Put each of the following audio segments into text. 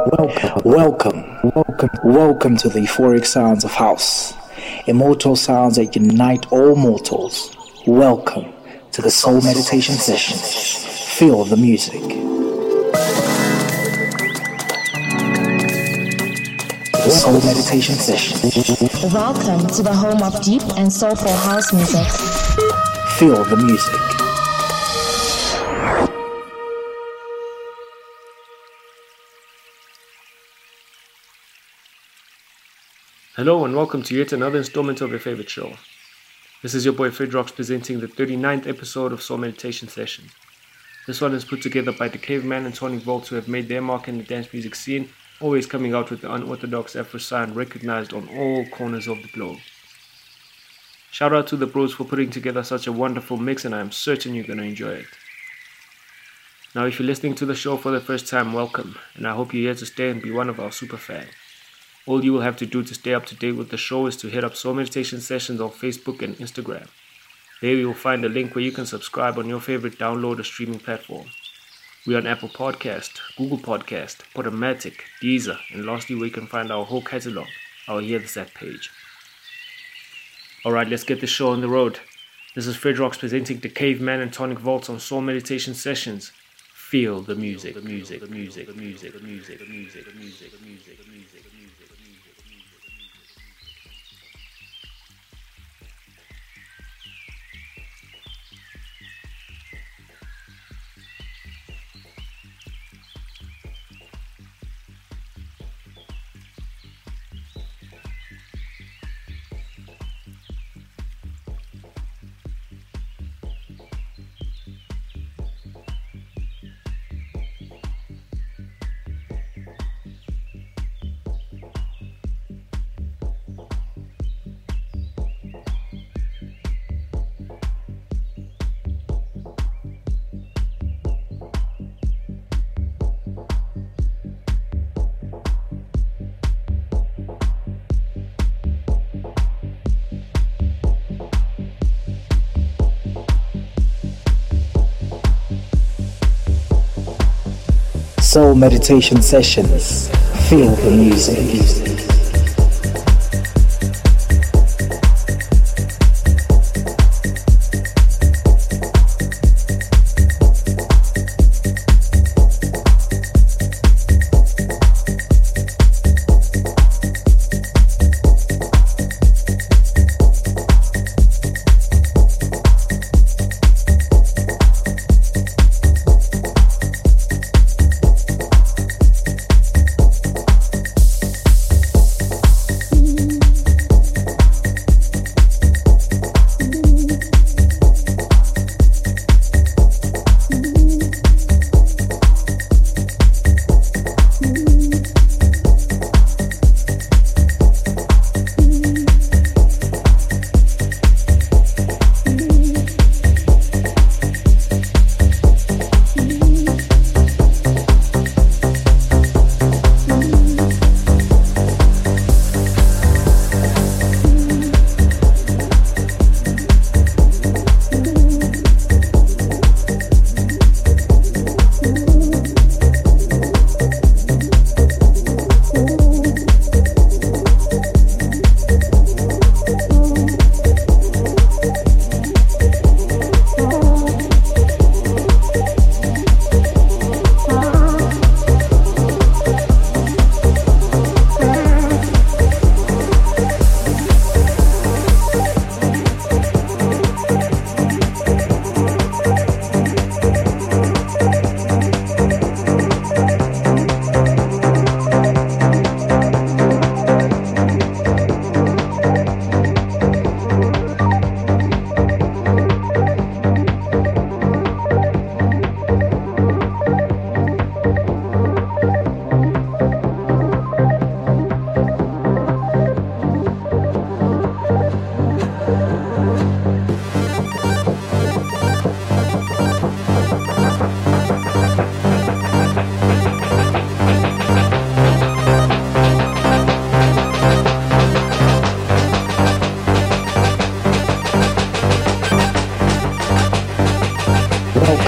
Welcome to the euphoric sounds of house. Immortal sounds that unite all mortals. Welcome to the Soul Meditation Sessions. Feel the music. The Soul Meditation Sessions. Welcome to the home of deep and soulful house music. Feel the music. Hello and welcome to yet another installment of your favorite show. This is your boy Fredrox presenting the 39th episode of Soul Meditation Sessions. This one is put together by the Caveman and Tonic Volts, who have made their mark in the dance music scene, always coming out with the unorthodox Afro sound recognized on all corners of the globe. Shout out to the bros for putting together such a wonderful mix, and I am certain you're going to enjoy it. Now, if you're listening to the show for the first time, welcome, and I hope you're here to stay and be one of our super fans. All you will have to do to stay up to date with the show is to hit up Soul Meditation Sessions on Facebook and Instagram. There you will find a link where you can subscribe on your favorite download or streaming platform. We are on Apple Podcast, Google Podcast, Podomatic, Deezer, and lastly where you can find our whole catalog, our Hear This At page. Alright, let's get the show on the road. This is Fredrox presenting the Caveman and Tonic Volts on Soul Meditation Sessions. Feel the music, the music, the music, the music, the music, the music, the music, the music, the music, the music. Soul Meditation Sessions. Feel the music.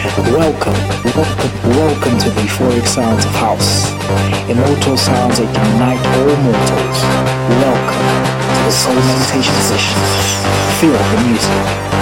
Welcome to the euphoric sounds of house. Immortal sounds that unite all mortals. Welcome to the Soul Meditation Session. Feel the music.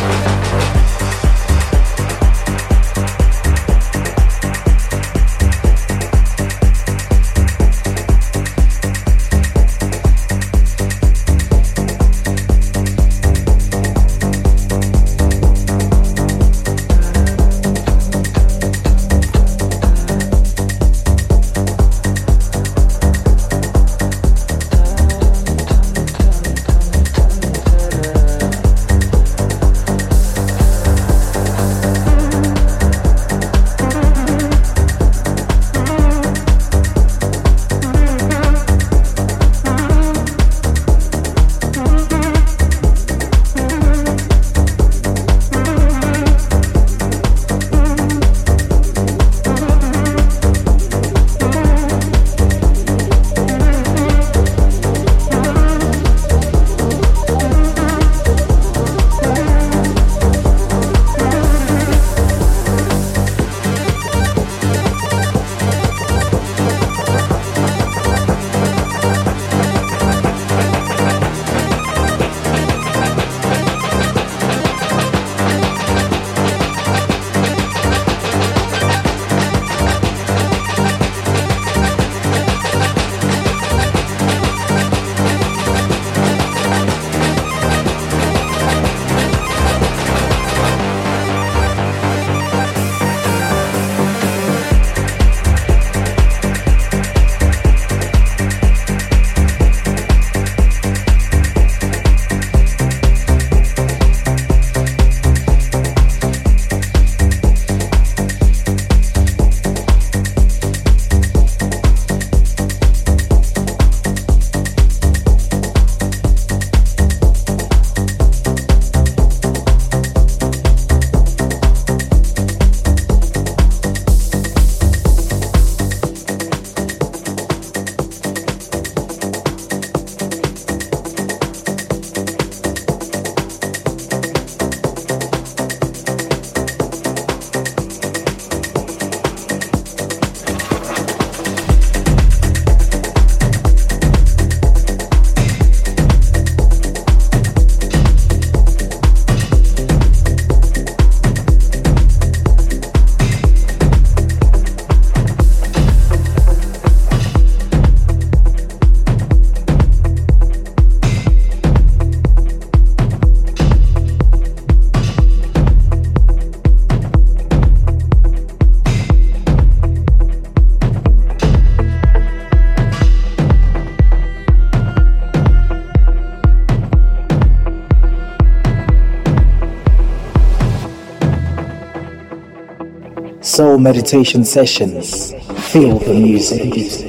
Soul Meditation Sessions. Feel the music.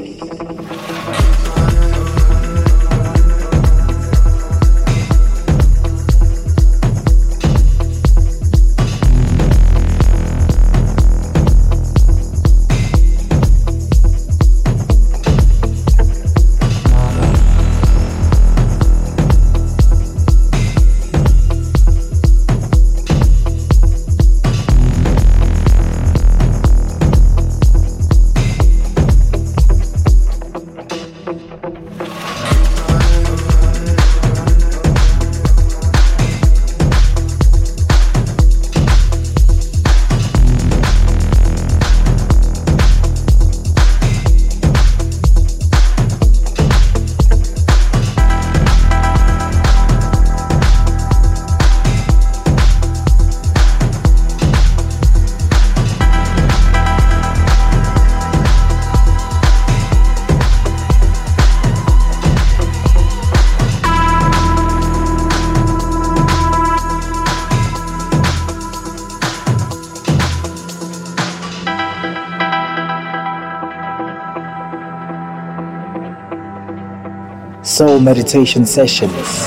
Soul Meditation Sessions.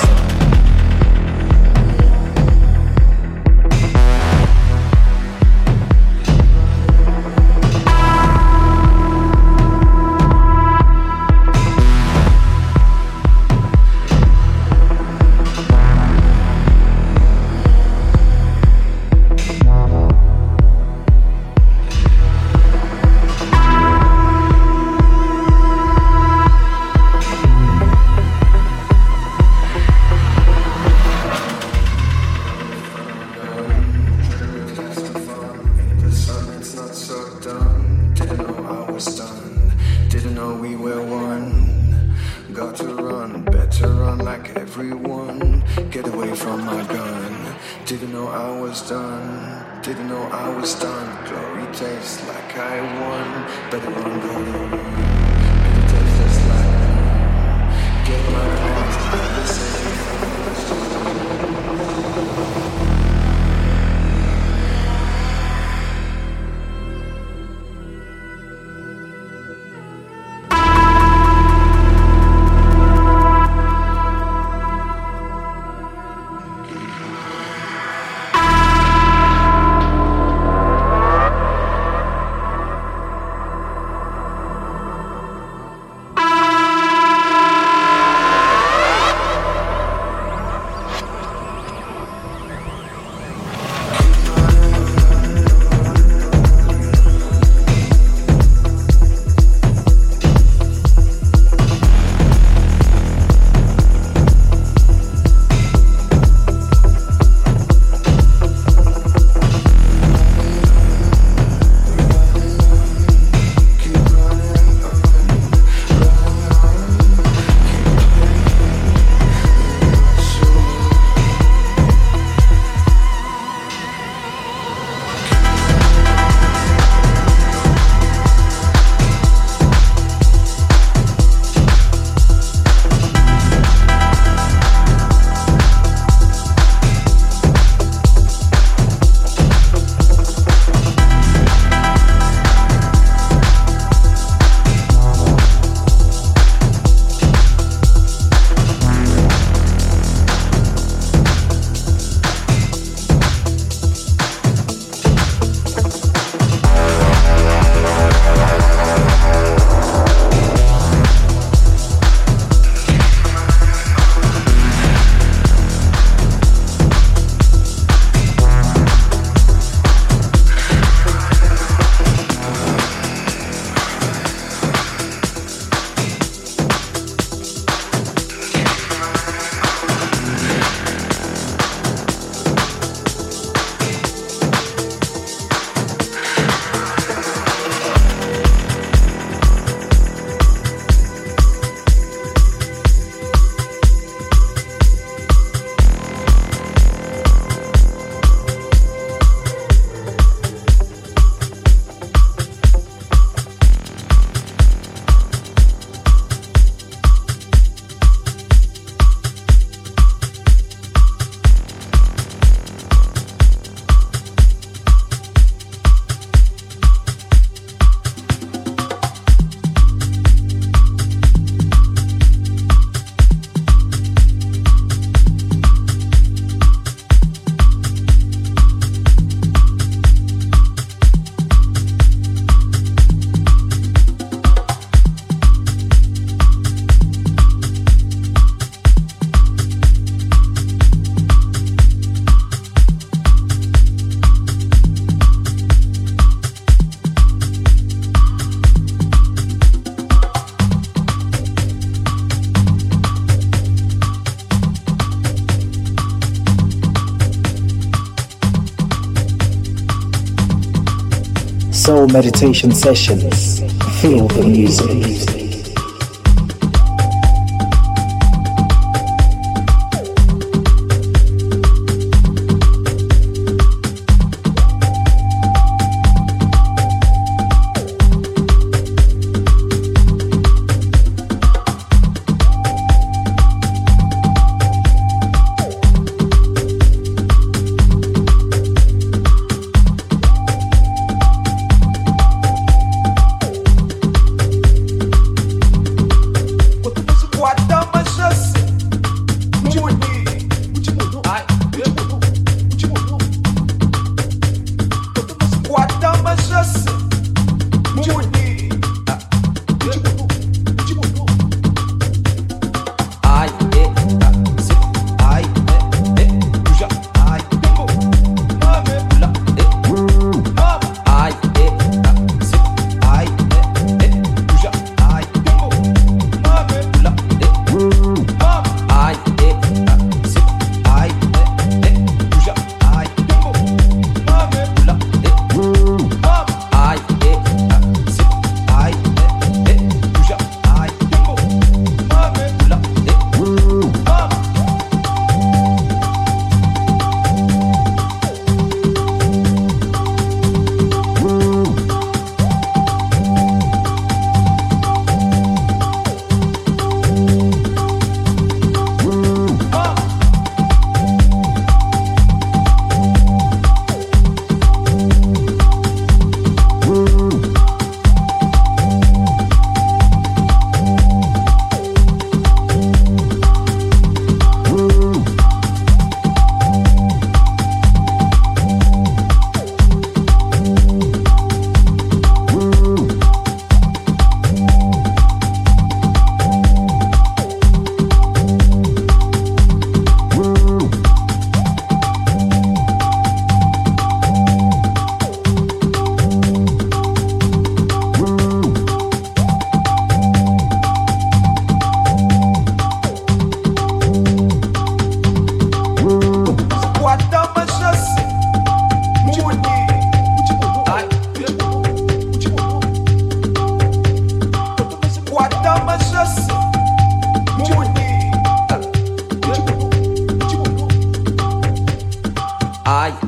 Didn't know I was done, didn't know I was done. Glory tastes like I won. Better run, better run. Better taste just like I won. Get my hands, listen. Soul Meditation Sessions. Feel the music.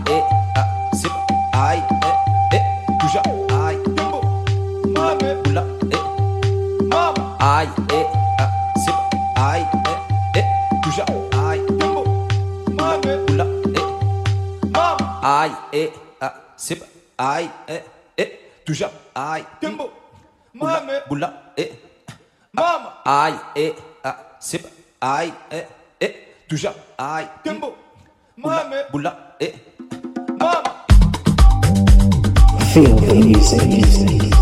sip, ai, touja, ai, tembo, mame, bula, mama, ai, sip, ai, touja, ai, tembo, mame, bula, mama, ai, sip, ai, touja, ai, tembo, mame, bula, mama, ai, sip, ai, touja, ai, tembo, mame, bula, mama. Feel the music.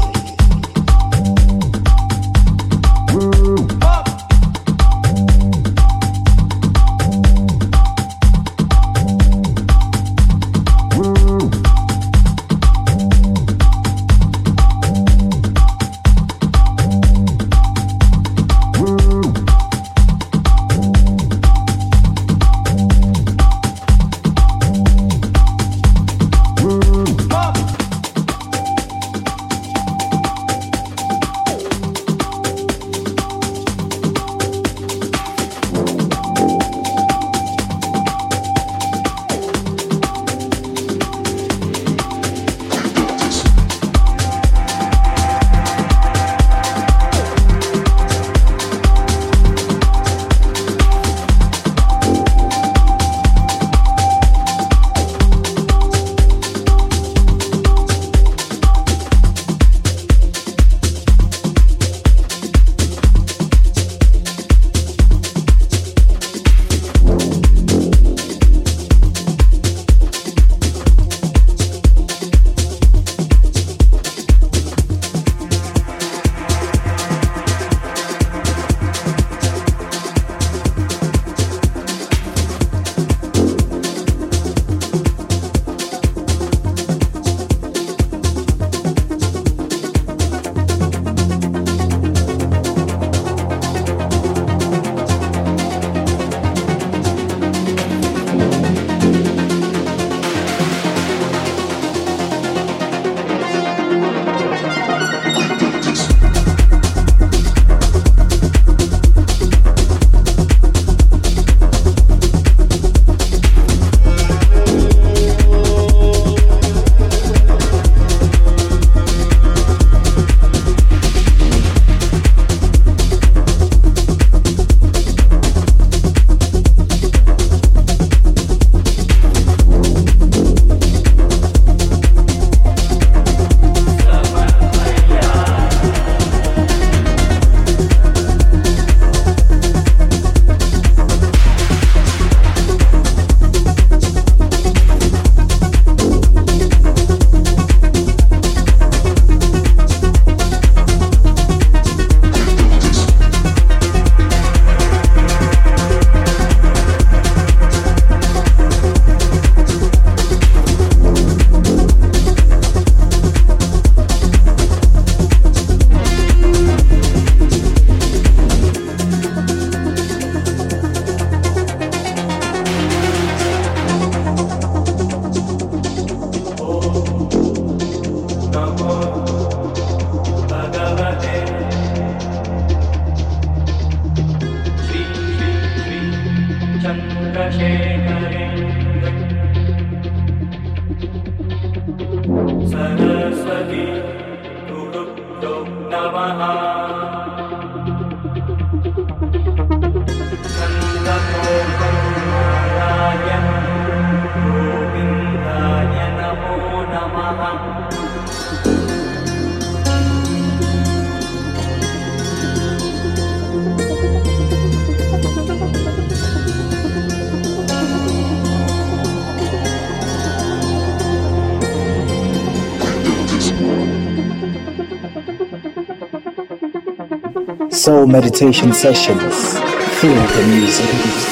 Soul Meditation Sessions. Feel the music.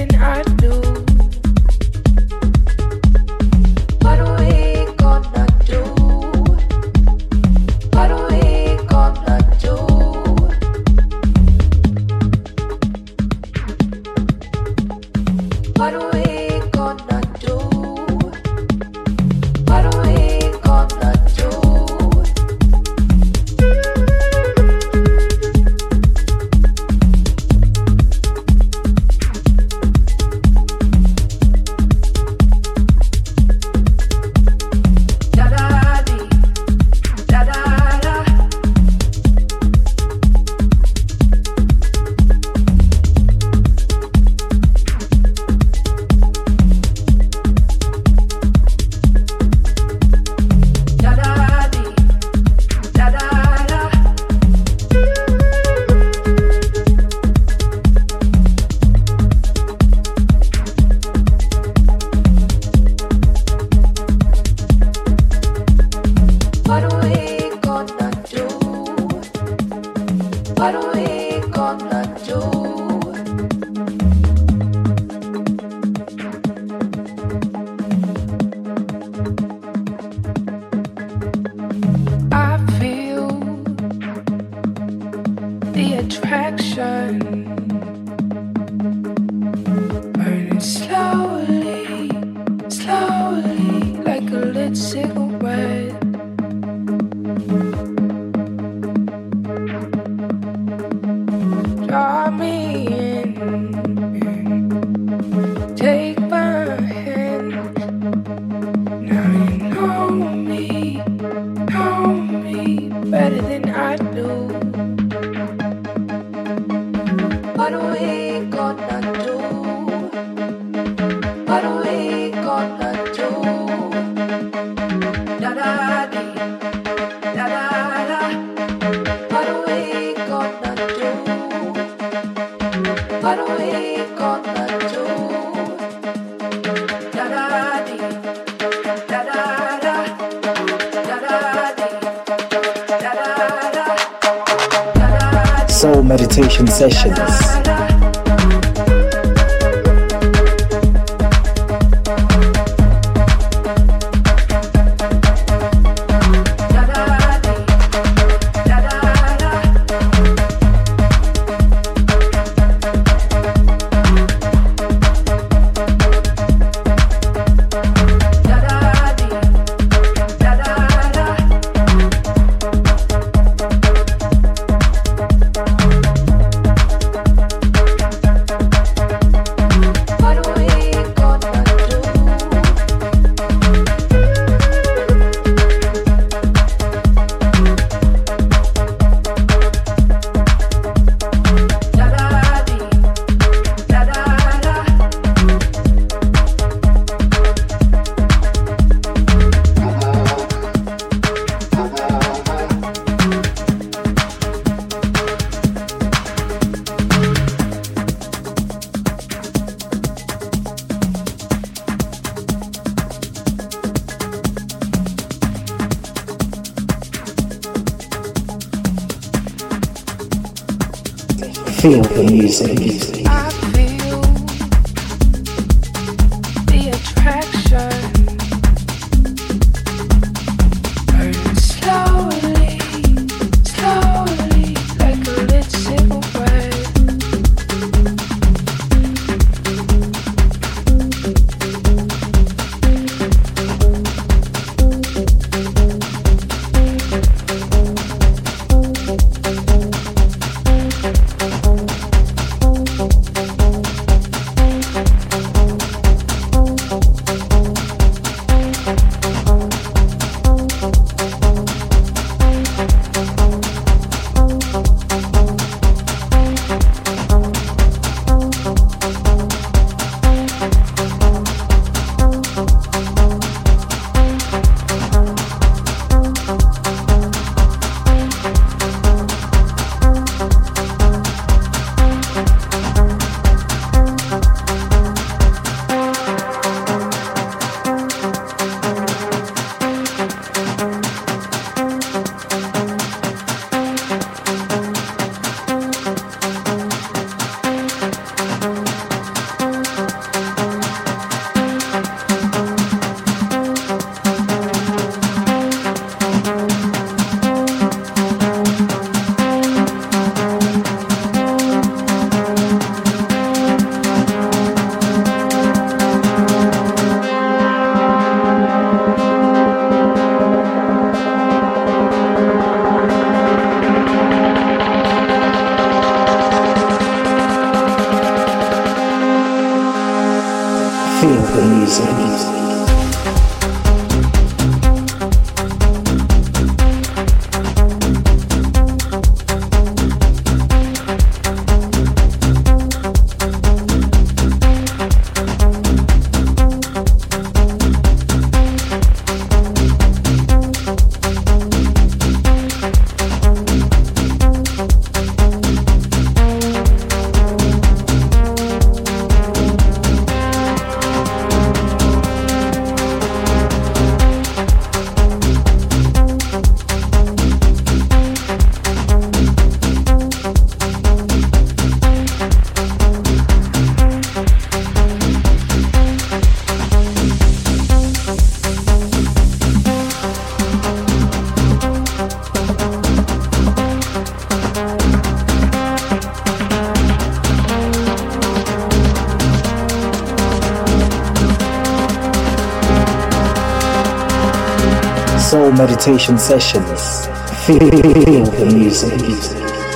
Soul Meditation Sessions. Feel the music. I feel the attraction burning slowly, slowly, like a lit cigarette. the music. Soul Meditation Sessions. Feel the music.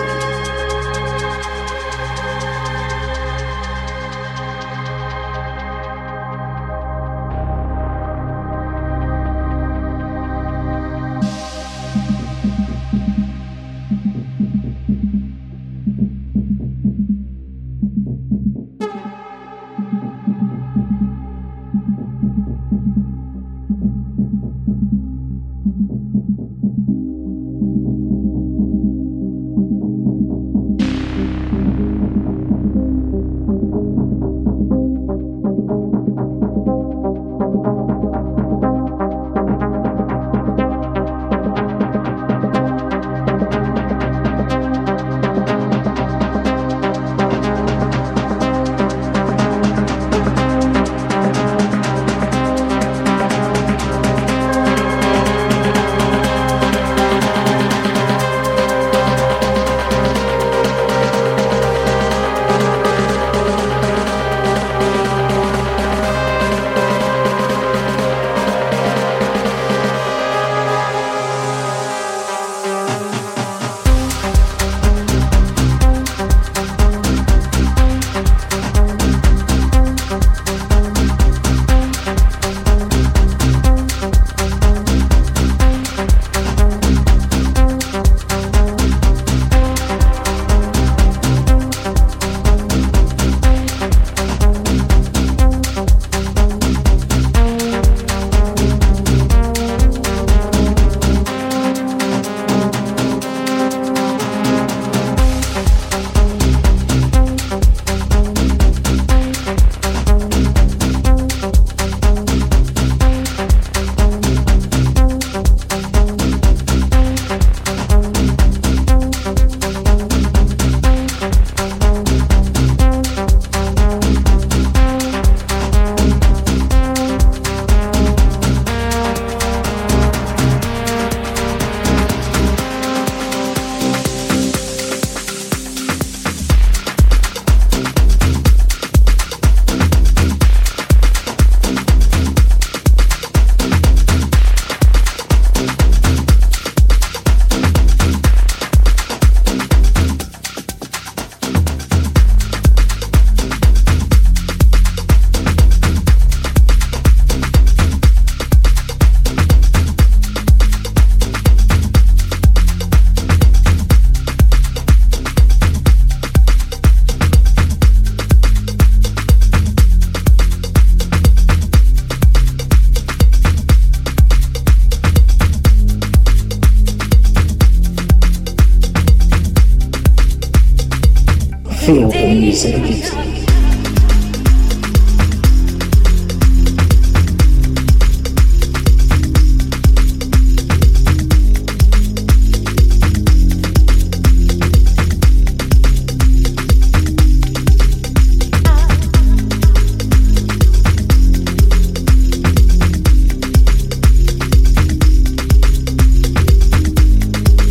Feel the music.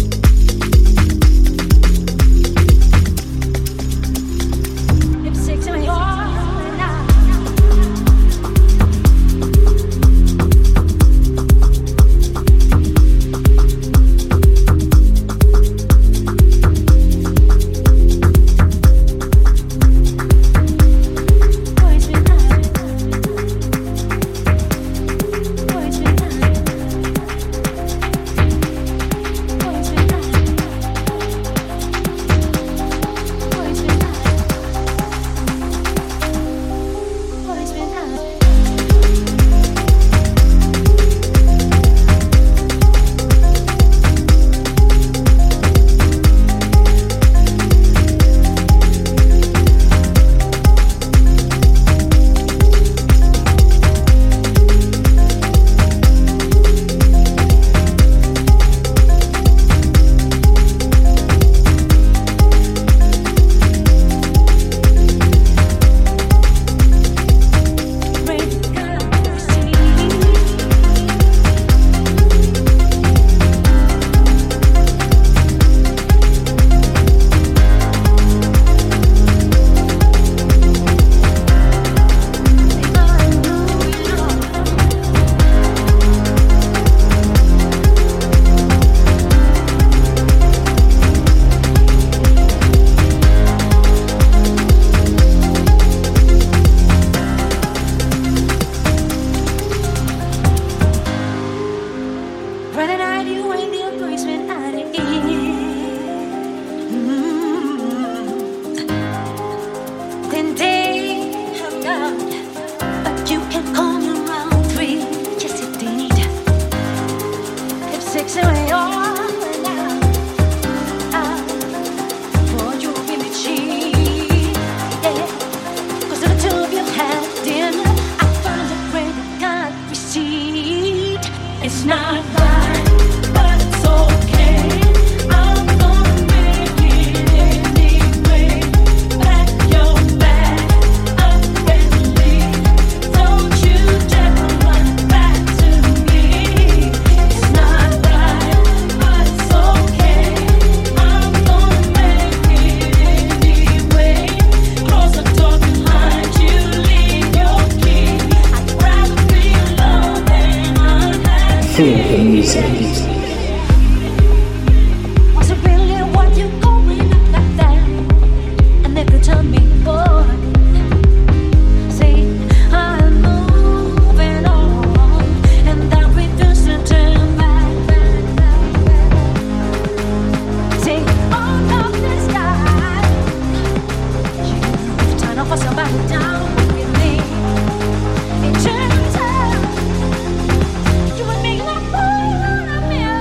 Six Feel the music. Was it really what you going up like that? And they could tell me, boy, see, I'm moving on, and that we just turn back. See, all of the sky, you've turned off for somebody down with me. It turns out you and me like boy on a mirror.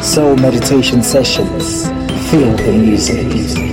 Soul Meditation Sessions. Feel the music.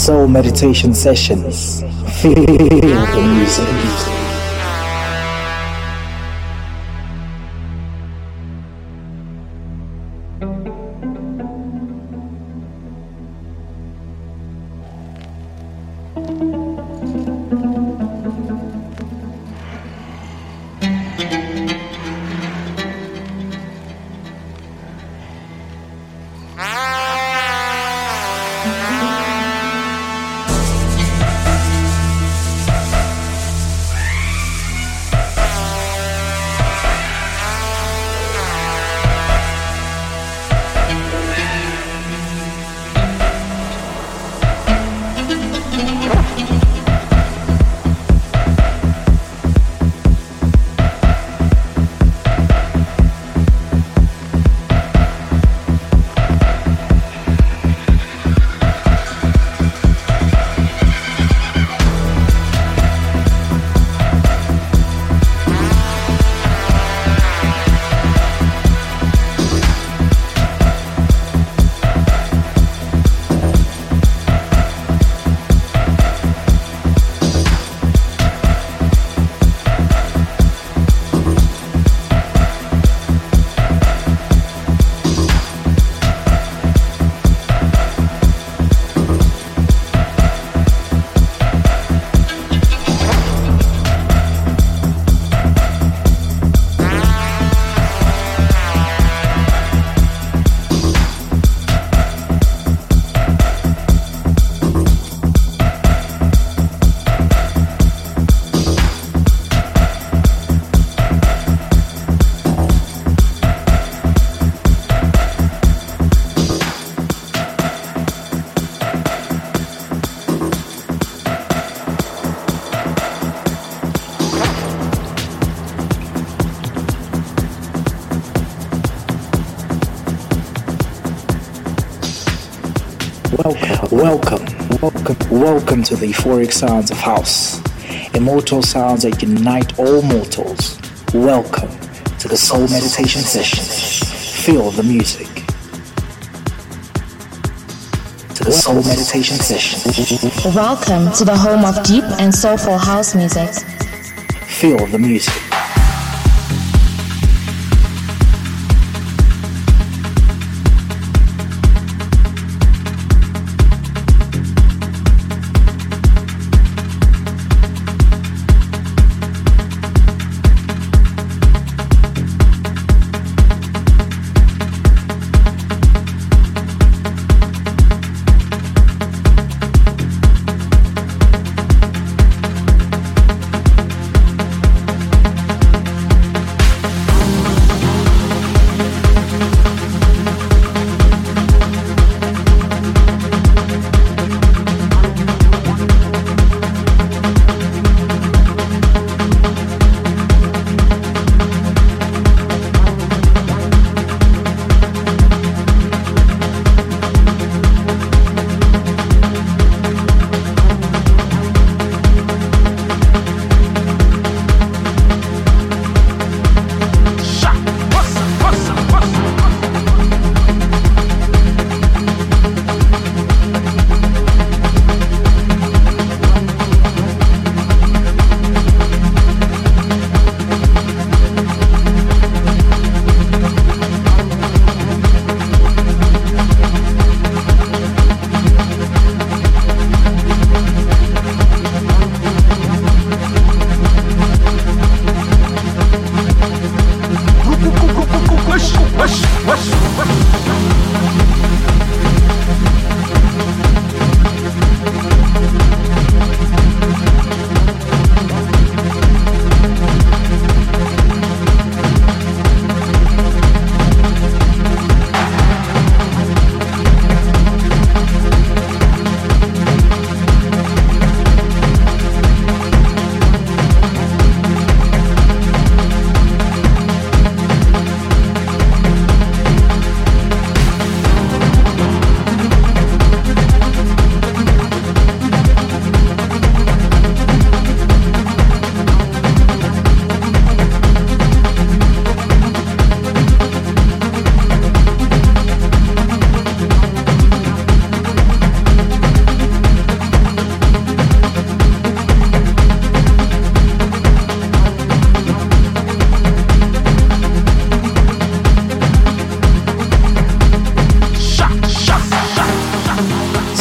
Soul Meditation Sessions. Feel the music. Welcome to the euphoric sounds of house, immortal sounds that unite all mortals. Welcome to the Soul Meditation Sessions. Feel the music. To the Soul Meditation Sessions. Welcome to the home of deep and soulful house music. Feel the music.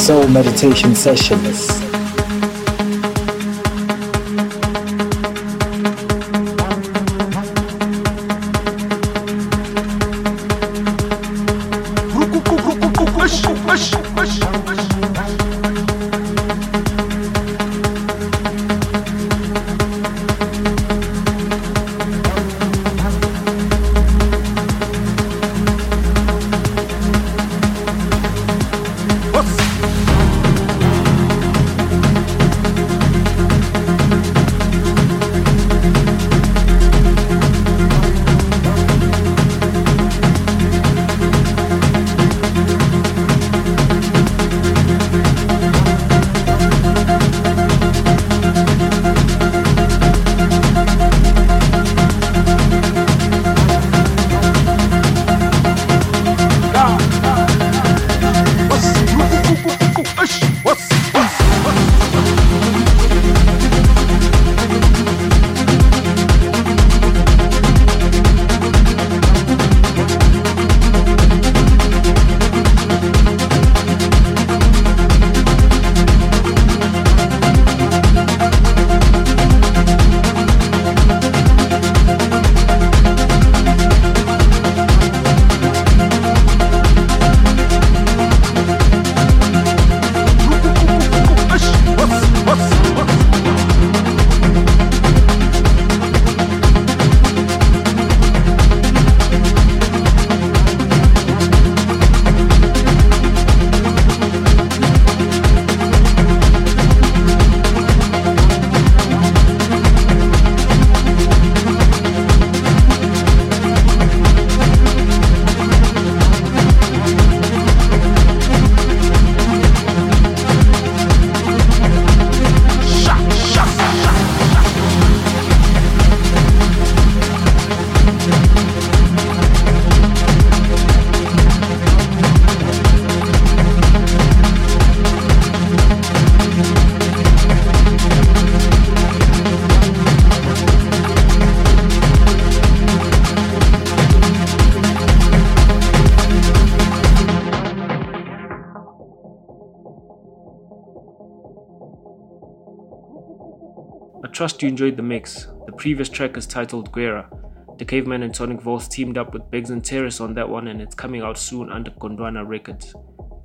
Soul Meditation Sessions. I trust you enjoyed the mix. The previous track is titled Guerra. The Caveman and Sonic Voice teamed up with Biggs and Terrace on that one, and it's coming out soon under Gondwana Records.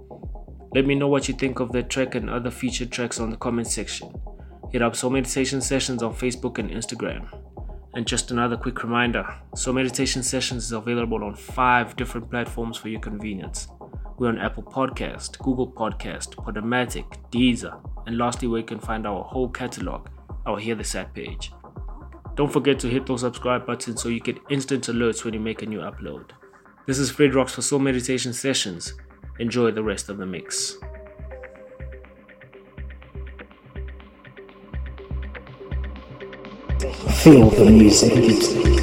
Let me know what you think of that track and other featured tracks on the comment section. Hit up Soul Meditation Sessions on Facebook and Instagram. And just another quick reminder, Soul Meditation Sessions is available on 5 different platforms for your convenience. We're on Apple Podcast, Google Podcast, Podomatic, Deezer, and lastly where you can find our whole catalog, our Hear This At page. Don't forget to hit those subscribe buttons so you get instant alerts when you make a new upload. This is Fred Rocks for Soul Meditation Sessions. Enjoy the rest of the mix. Feel the music.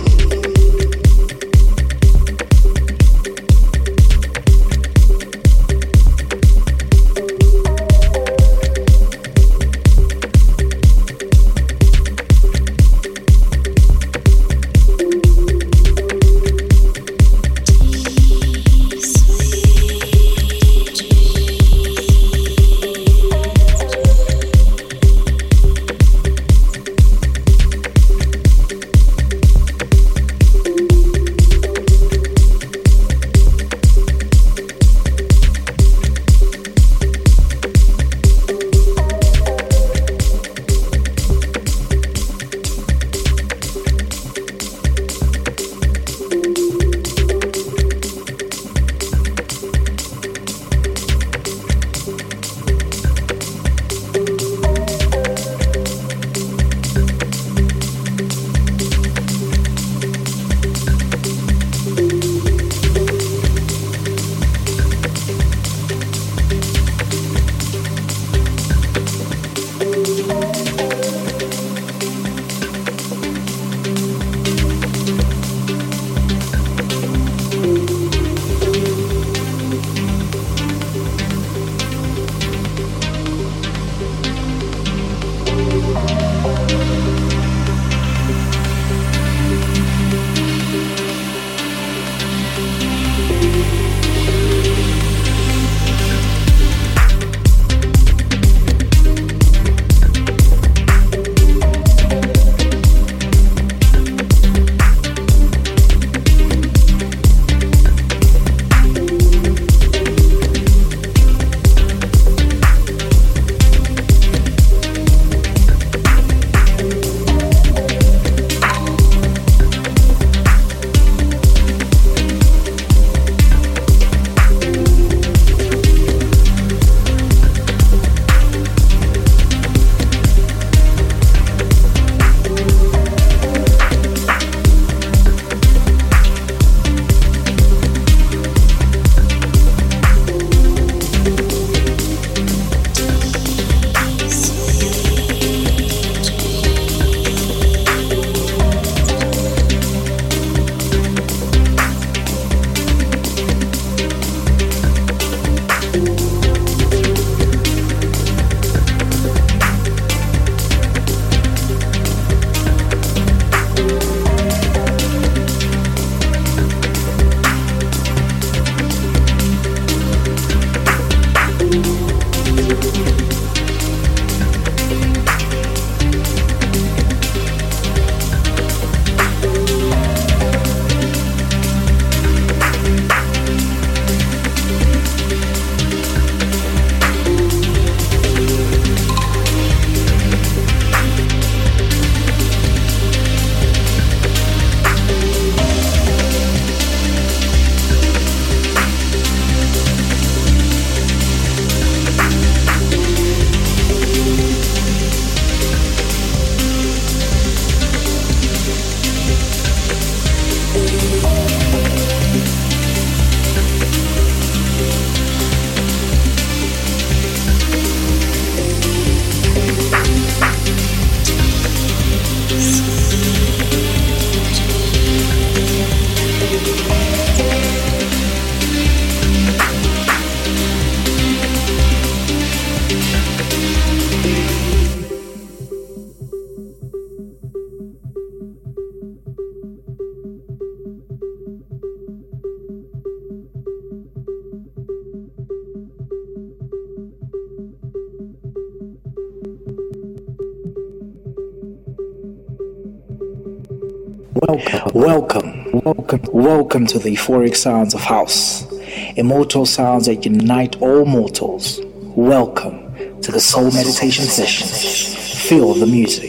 Welcome to the euphoric sounds of house, immortal sounds that unite all mortals. Welcome to the Soul Meditation Session. Feel the music.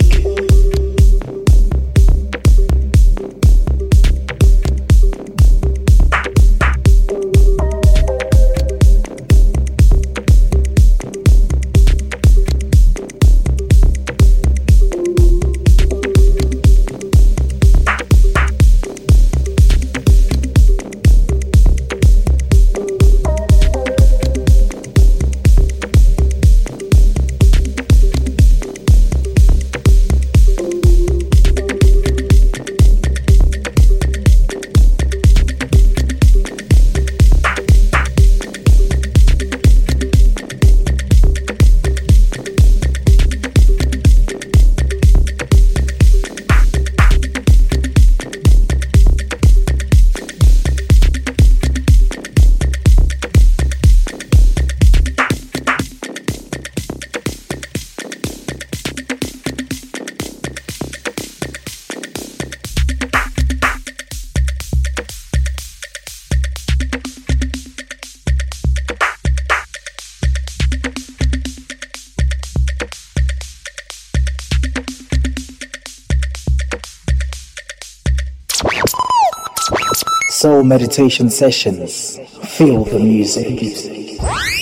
Soul Meditation Sessions. Feel the music.